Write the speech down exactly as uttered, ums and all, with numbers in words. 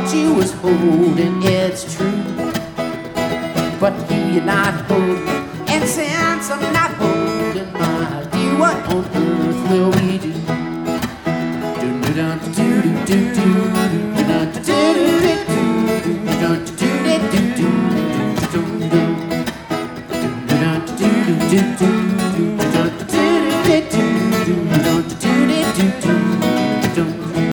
thought you was holding, it's true. But you're not holding, and since I'm not holding, my dear, what on earth will we do? Do do